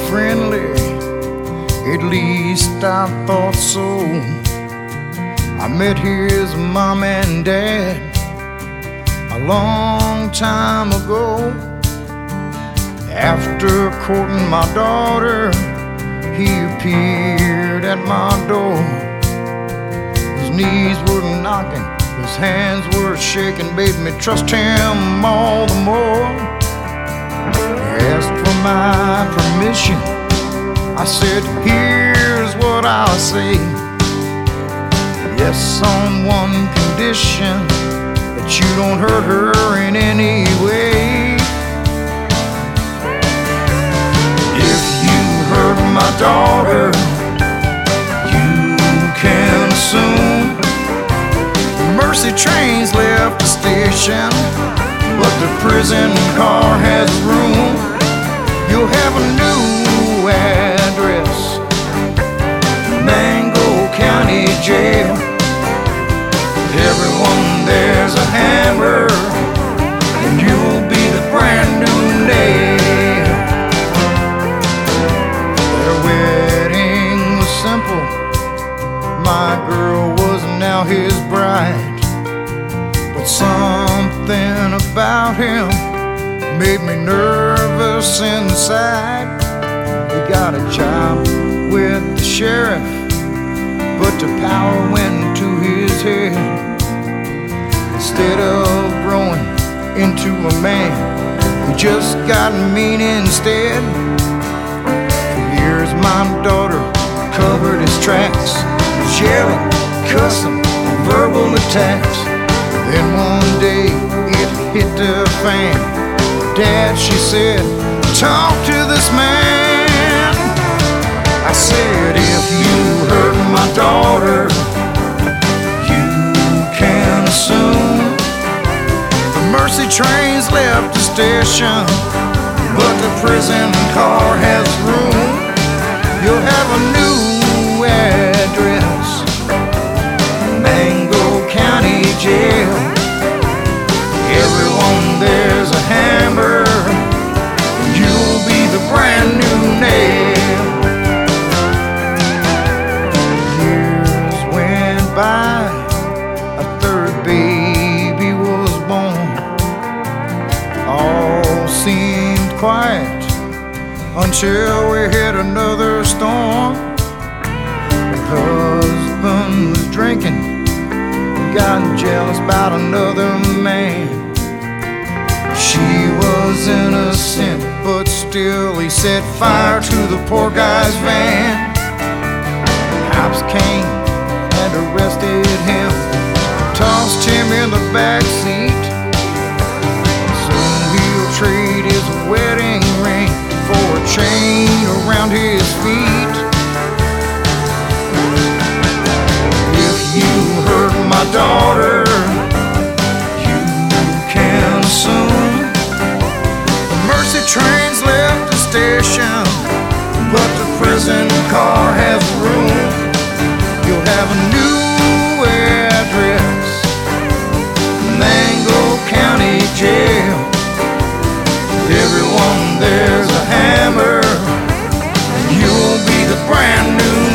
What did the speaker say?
friendly, at least I thought so. I met his mom and dad a long time ago. After courting my daughter, he appeared at my door. His knees were knocking, his hands were shaking, made me trust him all the more. He asked for my permission. I said, here's what I'll say. Yes, on one condition, that you don't hurt her in any way. If you hurt my daughter, you can assume Mercy trains left the station, but the prison car has room. You'll have a new address, Mango County Jail. Everyone there's a hammer, and you'll be the brand new nail. Their wedding was simple. My girl was now his bride, but something about him made me nervous inside. He got a job with the sheriff, but the power went to his head. Instead of growing into a man, he just got mean instead. For years my daughter covered his tracks, yelling, cussing, verbal attacks. Then one day it hit the fan. Dad, she said, talk to this man. I said, if you hurt my daughter, you can assume the Mercy trains left the station, but the prison car has room. You'll have a new address, Mango County Jail. Everyone there's a hammer, you'll be the brand new nail. Years went by, a third baby was born. All seemed quiet until we hit another storm. The husband was drinking, got jealous about another man. She was innocent, but still he set fire to the poor guy's van. Cops came and arrested him, tossed him in the back seat. Soon he'll trade his wedding ring for a chain around his feet. If you hurt my daughter, you can assume the Mercy trains left the station, but the prison car has room. You'll have a new address, Mango County Jail. Everyone there's a hammer, and you'll be the brand new